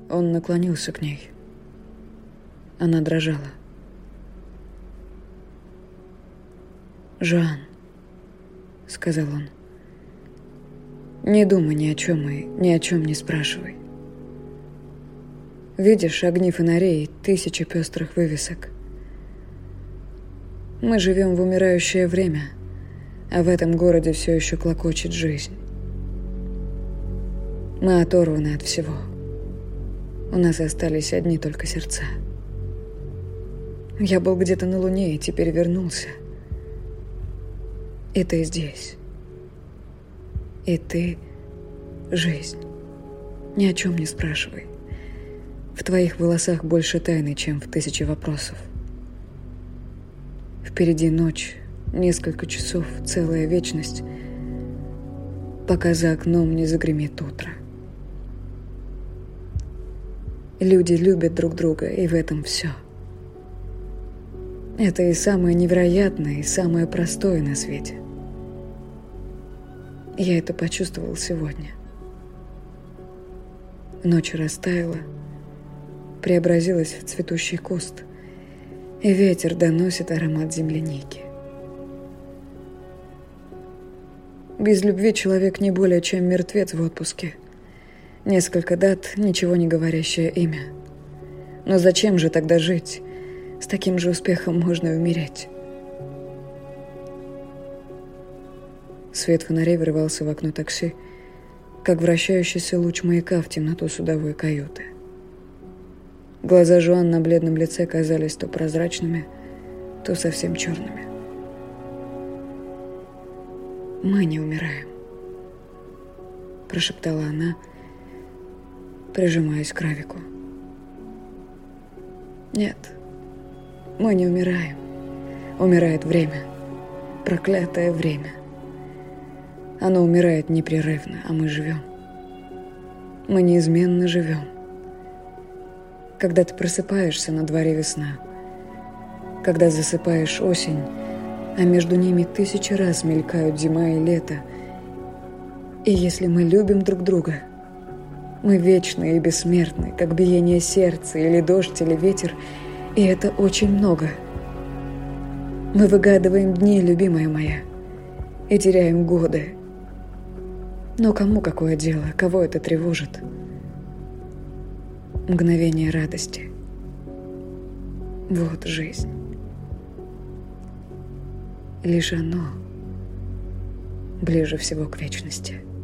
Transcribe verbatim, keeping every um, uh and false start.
Он наклонился к ней. Она дрожала. «Жоан», — сказал он, — «не думай ни о чем и ни о чем не спрашивай. Видишь огни фонарей и тысячи пестрых вывесок. Мы живем в умирающее время, а в этом городе все еще клокочет жизнь. Мы оторваны от всего. У нас остались одни только сердца. Я был где-то на Луне и теперь вернулся. И ты здесь. И ты — жизнь. Ни о чем не спрашивай. В твоих волосах больше тайны, чем в тысяче вопросов. Впереди ночь, несколько часов, целая вечность, пока за окном не загремит утро. Люди любят друг друга, и в этом все. Это и самое невероятное, и самое простое на свете. Я это почувствовал сегодня. Ночь растаяла, преобразилась в цветущий куст, и ветер доносит аромат земляники. Без любви человек не более чем мертвец в отпуске. Несколько дат, ничего не говорящее имя. Но зачем же тогда жить? С таким же успехом можно и умереть. Свет фонарей врывался в окно такси, как вращающийся луч маяка в темноту судовой каюты. Глаза Жоан на бледном лице казались то прозрачными, то совсем черными. «Мы не умираем», — прошептала она, прижимаясь к Равику. «Нет, мы не умираем. Умирает время. Проклятое время. Оно умирает непрерывно, а мы живем. Мы неизменно живем. Когда ты просыпаешься, на дворе весна. Когда засыпаешь осень, а между ними тысячи раз мелькают зима и лето. И если мы любим друг друга, мы вечны и бессмертны, как биение сердца, или дождь, или ветер, и это очень много. Мы выгадываем дни, любимая моя, и теряем годы. Но кому какое дело, кого это тревожит? Мгновение радости. Вот жизнь. Лишь оно ближе всего к вечности.